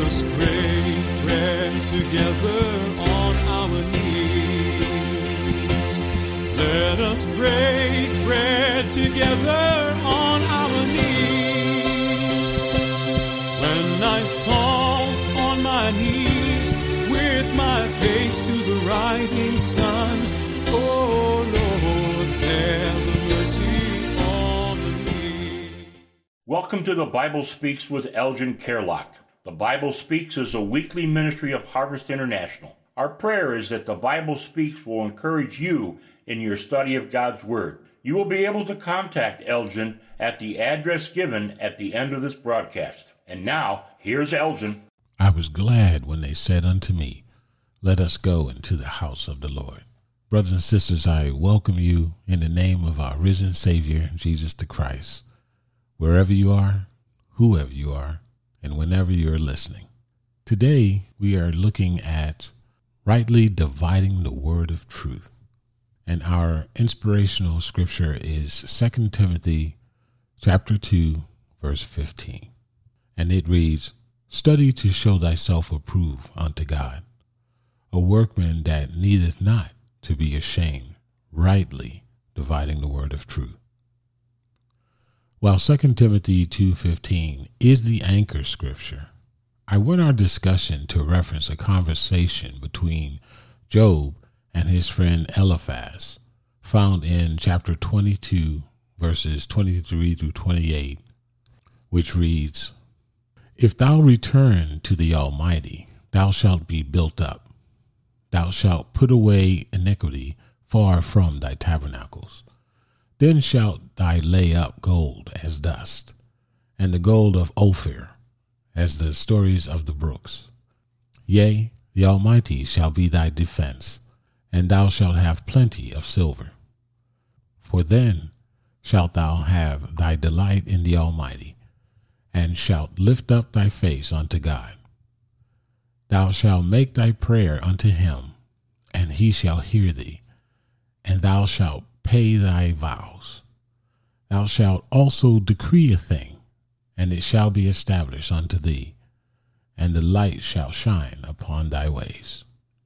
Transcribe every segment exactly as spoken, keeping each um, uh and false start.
us break bread together on our knees. Let us break bread together on our knees. When I fall on my knees with my face to the rising sun, oh Lord, have mercy on me. Welcome to the Bible Speaks with Elgin Kerlock. The Bible Speaks is a weekly ministry of Harvest International. Our prayer is that the Bible Speaks will encourage you in your study of God's Word. You will be able to contact Elgin at the address given at the end of this broadcast. And now, here's Elgin. I was glad when they said unto me, let us go into the house of the Lord. Brothers and sisters, I welcome you in the name of our risen Savior, Jesus the Christ. Wherever you are, whoever you are, and whenever you're listening. Today, we are looking at rightly dividing the word of truth. And our inspirational scripture is Second Timothy chapter two, verse fifteen. And it reads, study to show thyself approved unto God, a workman that needeth not to be ashamed, rightly dividing the word of truth. While Second Timothy two fifteen is the anchor scripture, I want our discussion to reference a conversation between Job and his friend Eliphaz, found in chapter twenty-two, verses twenty-three through twenty-eight, which reads, if thou return to the Almighty, thou shalt be built up. Thou shalt put away iniquity far from thy tabernacles. Then shalt thou lay up gold as dust, and the gold of Ophir as the stories of the brooks. Yea, the Almighty shall be thy defense, and thou shalt have plenty of silver. For then shalt thou have thy delight in the Almighty, and shalt lift up thy face unto God. Thou shalt make thy prayer unto him, and he shall hear thee, and thou shalt pay thy vows. Thou shalt also decree a thing, and it shall be established unto thee, and the light shall shine upon thy ways.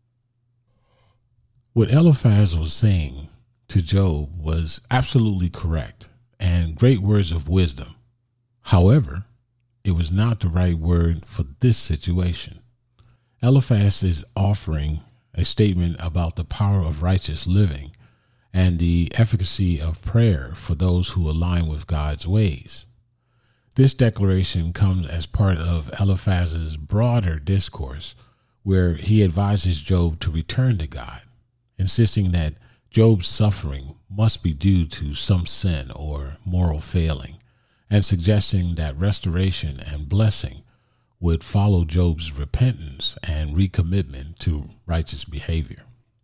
What Eliphaz was saying to Job was absolutely correct and great words of wisdom. However, it was not the right word for this situation. Eliphaz is offering a statement about the power of righteous living and the efficacy of prayer for those who align with God's ways. This declaration comes as part of Eliphaz's broader discourse, where he advises Job to return to God, insisting that Job's suffering must be due to some sin or moral failing, and suggesting that restoration and blessing would follow Job's repentance and recommitment to righteous behavior.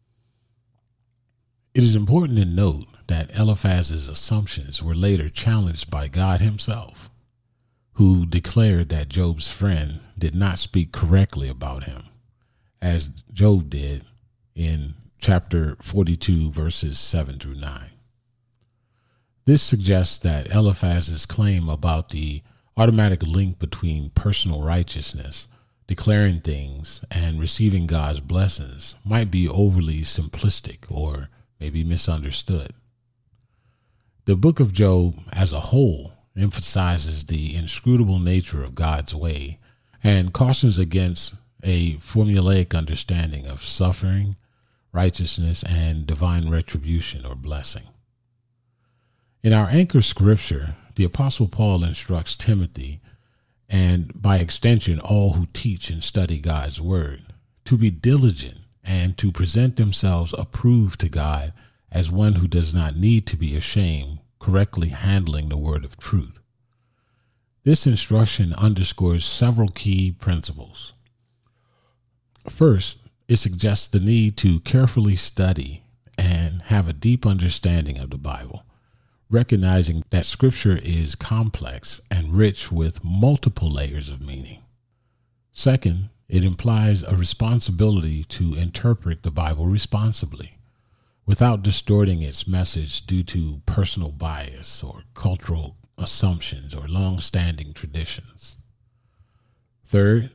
It is important to note that Eliphaz's assumptions were later challenged by God himself, who declared that Job's friend did not speak correctly about him, as Job did in chapter forty-two, verses seven through nine. This suggests that Eliphaz's claim about the automatic link between personal righteousness, declaring things, and receiving God's blessings might be overly simplistic or maybe misunderstood. The book of Job as a whole emphasizes the inscrutable nature of God's way and cautions against a formulaic understanding of suffering, righteousness, and divine retribution or blessing. In our anchor scripture, the Apostle Paul instructs Timothy, and by extension all who teach and study God's word, to be diligent and to present themselves approved to God as one who does not need to be ashamed, correctly handling the word of truth. This instruction underscores several key principles. First, it suggests the need to carefully study and have a deep understanding of the Bible, recognizing that Scripture is complex and rich with multiple layers of meaning. Second, it implies a responsibility to interpret the Bible responsibly, without distorting its message due to personal bias or cultural assumptions or long-standing traditions. Third,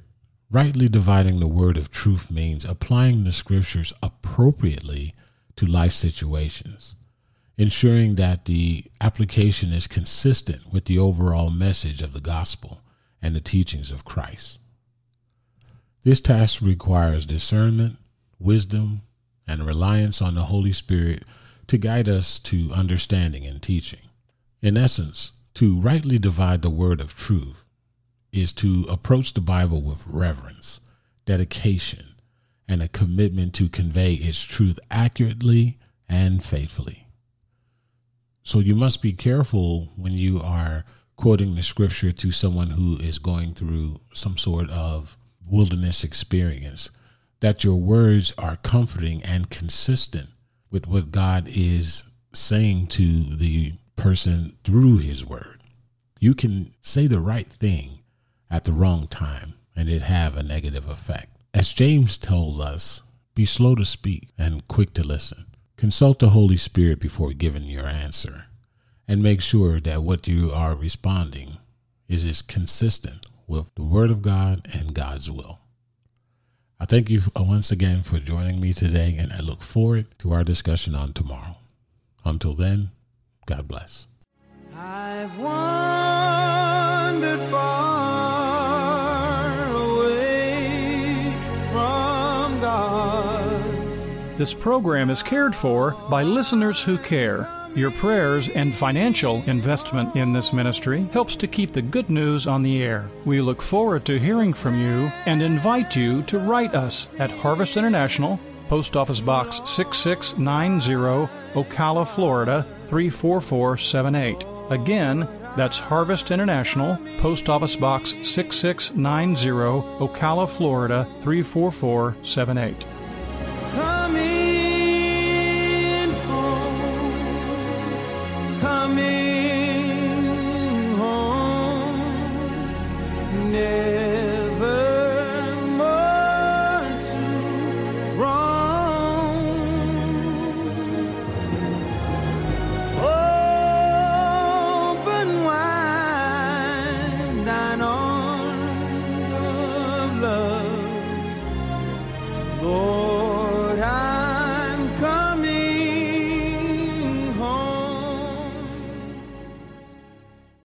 Rightly dividing the word of truth means applying the scriptures appropriately to life situations, ensuring that the application is consistent with the overall message of the gospel and the teachings of Christ. This task requires discernment, wisdom, and reliance on the Holy Spirit to guide us to understanding and teaching. In essence, to rightly divide the word of truth is to approach the Bible with reverence, dedication, and a commitment to convey its truth accurately and faithfully. So you must be careful when you are quoting the scripture to someone who is going through some sort of wilderness experience, that your words are comforting and consistent with what God is saying to the person through his word. You can say the right thing at the wrong time and it have a negative effect. As James told us, be slow to speak and quick to listen. Consult the Holy Spirit before giving your answer, and make sure that what you are responding is as consistent with the Word of God and God's will. I thank you once again for joining me today, and I look forward to our discussion on tomorrow. Until then, God bless. I've wandered far away from God. This program is cared for by listeners who care. Your prayers and financial investment in this ministry helps to keep the good news on the air. We look forward to hearing from you and invite you to write us at Harvest International, Post Office Box six six nine zero, Ocala, Florida three four four seven eight. Again, that's Harvest International, Post Office Box six six nine zero, Ocala, Florida three four four seven eight.